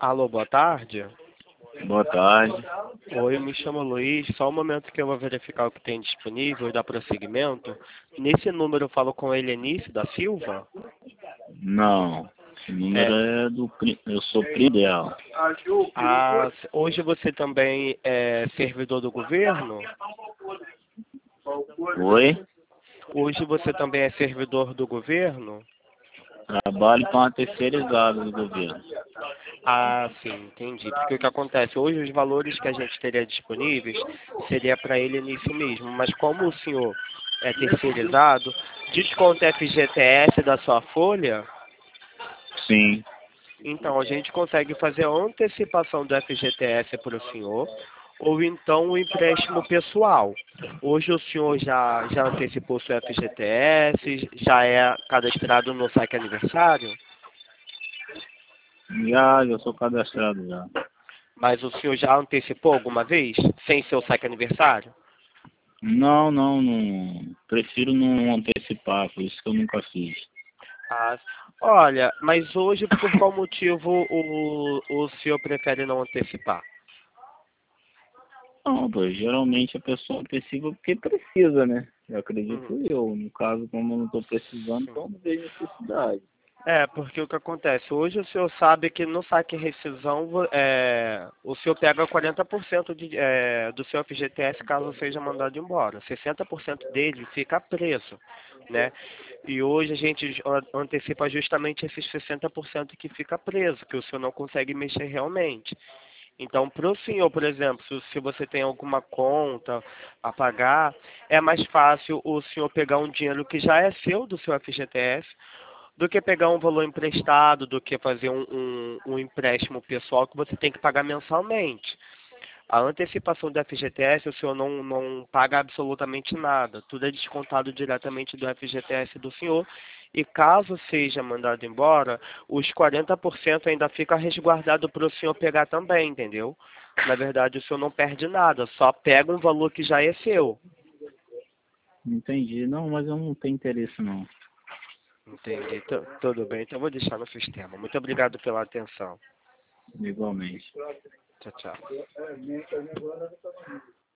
Alô, boa tarde. Boa tarde. Oi, me chamo Luiz. Só um momento que eu vou verificar o que tem disponível e dar prosseguimento. Nesse número eu falo com a Helenice da Silva? Não, esse número é eu sou primo dela. Hoje você também é servidor do governo? Oi? Hoje você também é servidor do governo? Trabalho com a terceirizada do governo. Sim, entendi. Porque o que acontece? Hoje os valores que a gente teria disponíveis seria para ele nisso mesmo. Mas como o senhor é terceirizado, desconta FGTS da sua folha, Sim. então a gente consegue fazer a antecipação do FGTS para o senhor, ou então o empréstimo pessoal. Hoje o senhor já antecipou seu FGTS, já é cadastrado no saque aniversário? Já sou cadastrado já. Mas o senhor já antecipou alguma vez, sem seu saque aniversário? Não. Prefiro não antecipar, por isso que eu nunca fiz. Ah, olha, mas hoje por qual motivo o senhor prefere não antecipar? Não, pô, geralmente a pessoa antecipa porque precisa, né? Eu Uhum. acredito eu. No caso, como eu não estou precisando, então não vejo necessidade. Porque o que acontece? Hoje o senhor sabe que no saque rescisão o senhor pega 40% do seu FGTS caso seja mandado embora. 60% dele fica preso, né? E hoje a gente antecipa justamente esses 60% que fica preso, que o senhor não consegue mexer realmente. Então, para o senhor, por exemplo, se você tem alguma conta a pagar, é mais fácil o senhor pegar um dinheiro que já é seu do seu FGTS do que pegar um valor emprestado, do que fazer um empréstimo pessoal que você tem que pagar mensalmente. A antecipação do FGTS, o senhor não paga absolutamente nada. Tudo é descontado diretamente do FGTS do senhor. E caso seja mandado embora, os 40% ainda fica resguardado para o senhor pegar também, entendeu? Na verdade, o senhor não perde nada, só pega um valor que já é seu. Entendi. Não, mas eu não tenho interesse não. Entendi. Tudo bem, então eu vou deixar no sistema. Muito obrigado pela atenção. Igualmente. Tchau, tchau.